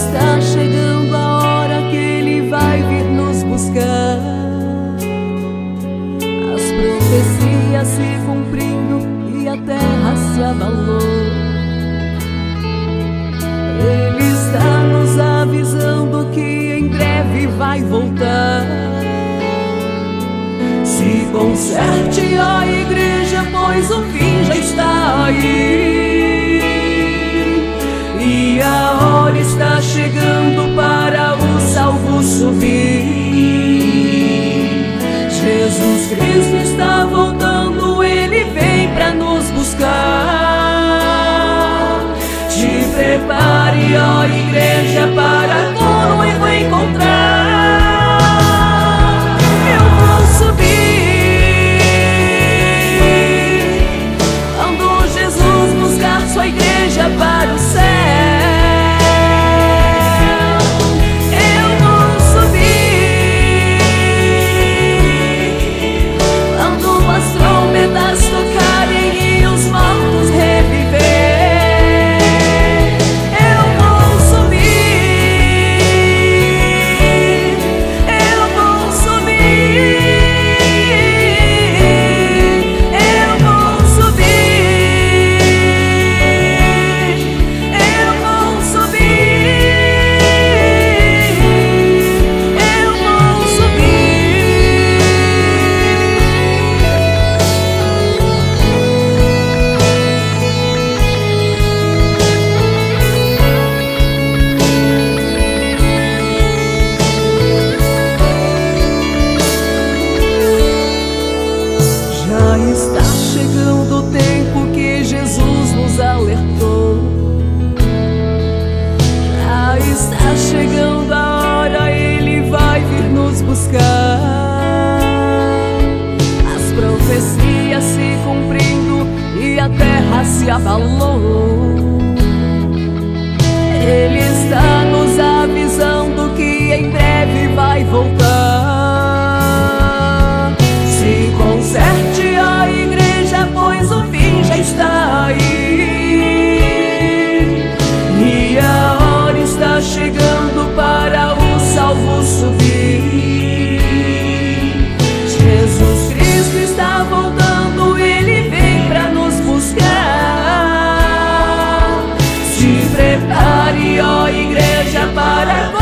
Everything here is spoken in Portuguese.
está chegando a hora que Ele vai vir nos buscar. As profecias se cumprindo e a terra se abalou. Ele está nos avisando que em breve vai voltar. Se conserte, ó igreja, pois o fim já está aí. E a hora está chegando para o salvo subir. Jesus Cristo está voltando, Ele vem para nos buscar. Te prepare, ó igreja, para com o noivo encontrar. Eu vou subir quando Jesus buscar sua igreja para o céu. Eu vou subir quando as trombetas tocarem e os mortos reviver. Eu vou subir, eu vou subir, eu vou subir, eu vou subir, eu vou subir. Já está chegando o tempo que Jesus nos alertou. Já está chegando a hora, Ele vai vir nos buscar. As profecias se cumprindo e a terra se abalou. Ele está nos avisando que em breve vai voltar. Se conserte, ó igreja, pois o fim já está aí. E a hora está chegando para o salvo subir. Jesus Cristo está voltando, Ele vem para nos buscar. Se prepare, ó igreja, para